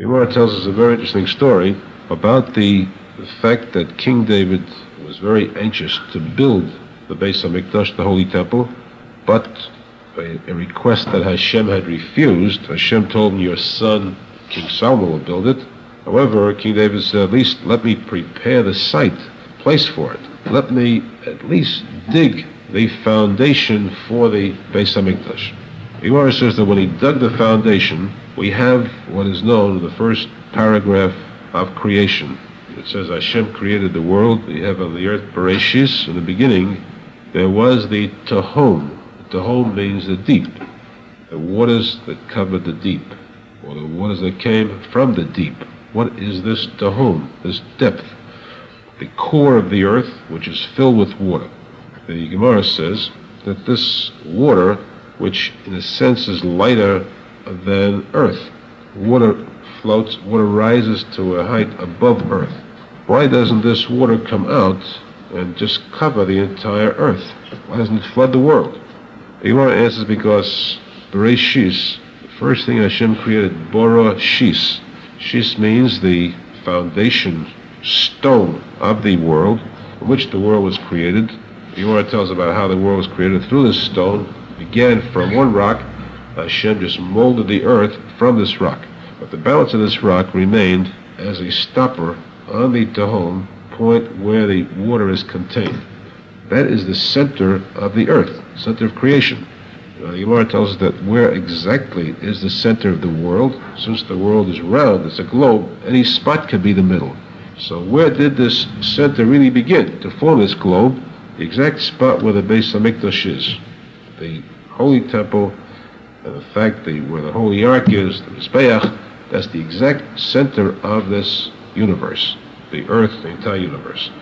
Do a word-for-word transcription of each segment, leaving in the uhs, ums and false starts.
The Gemara tells us a very interesting story about the, the fact that King David was very anxious to build the Beis HaMikdash, the Holy Temple, but a, a request that Hashem had refused. Hashem told him, your son, King Solomon, will build it. However, King David said, at least let me prepare the site, place for it. Let me at least dig the foundation for the Beis HaMikdash. The Gemara says that when he dug the foundation, we have what is known in the first paragraph of creation. It says Hashem created the world. We have on the earth Bereshis. In the beginning, there was the Tehom. Tehom means the deep, the waters that covered the deep, or the waters that came from the deep. What is this Tehom, this depth? The core of the earth, which is filled with water. The Gemara says that this water, which in a sense is lighter than earth, water floats, water rises to a height above earth. Why doesn't this water come out and just cover the entire earth? Why doesn't it flood the world? The Gemara answers because Bereshis, the first thing Hashem created, Bora Shis. Shis means the foundation stone of the world, from which the world was created. The Gemara tells about how the world was created through this stone. It began from one rock. Hashem just molded the earth from this rock. But the balance of this rock remained as a stopper on the Tehom, point where the water is contained. That is the center of the earth, center of creation. Now, the Gemara tells us that where exactly is the center of the world? Since the world is round, it's a globe, any spot can be the middle. So where did this center really begin to form this globe? The exact spot where the Beis HaMikdash is. The Holy Temple, and the fact that where the Holy Ark is, the Mizbeach, that's the exact center of this universe, the earth, the entire universe.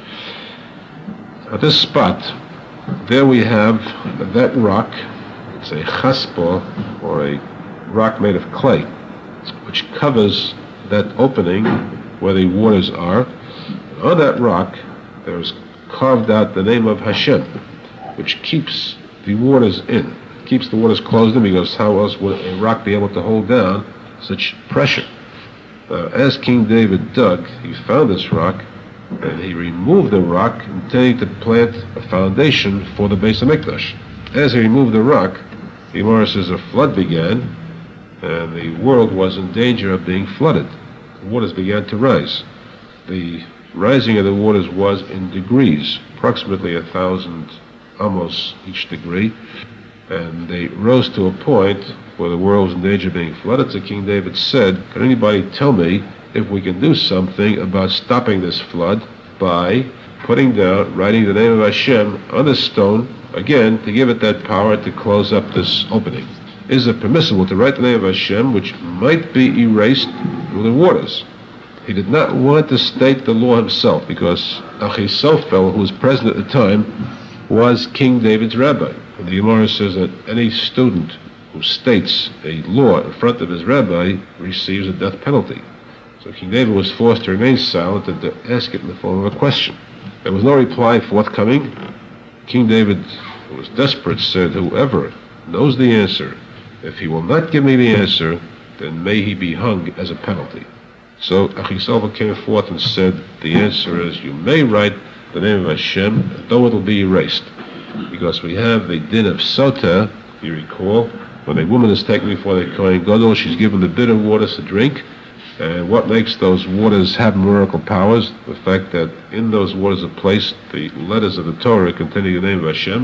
At this spot, there we have that rock. It's a chaspa, or a rock made of clay, which covers that opening where the waters are. And on that rock, there's carved out the name of Hashem, which keeps the waters in, keeps the waters closed in, because how else would a rock be able to hold down such pressure? Uh, as King David dug, he found this rock, and he removed the rock, intending to plant a foundation for the Beis HaMikdash. As he removed the rock, the Gemara says a flood began, and the world was in danger of being flooded. The waters began to rise. The rising of the waters was in degrees, approximately a thousand amos each degree, and they rose to a point where the world was in danger of being flooded. So King David said, can anybody tell me if we can do something about stopping this flood by putting down, writing the name of Hashem on this stone, again, to give it that power to close up this opening? Is it permissible to write the name of Hashem, which might be erased through the waters? He did not want to state the law himself, because Achisophel, who was present at the time, was King David's rabbi. And the Gemara says that any student who states a law in front of his rabbi receives a death penalty. So King David was forced to remain silent and to ask it in the form of a question. There was no reply forthcoming. King David, who was desperate, said, whoever knows the answer, if he will not give me the answer, then may he be hung as a penalty. So Achisophel came forth and said, the answer is, you may write the name of Hashem, though it will be erased. Because we have the din of Sotah, you recall, when a woman is taken before the Kohen Gadol, she's given the bitter waters to drink. And what makes those waters have miracle powers? The fact that in those waters are placed the letters of the Torah containing the name of Hashem.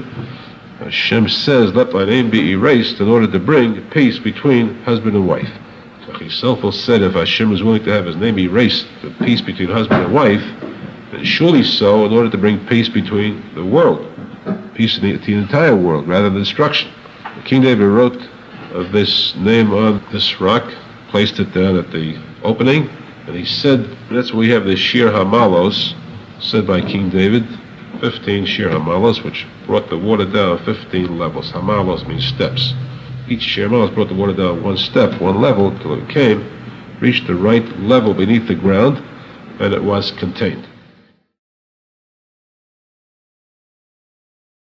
Hashem says, let my name be erased in order to bring peace between husband and wife. So Achisophel said, if Hashem is willing to have his name erased, the peace between husband and wife, then surely so in order to bring peace between the world, peace in the, the entire world, rather than destruction. King David wrote of this name on this rock, placed it down at the opening, and he said, that's where we have the Shir Hamalos, said by King David, fifteen Shir Hamalos, which brought the water down fifteen levels. Hamalos means steps. Each Shir Hamalos brought the water down one step, one level, till it came, reached the right level beneath the ground, and it was contained.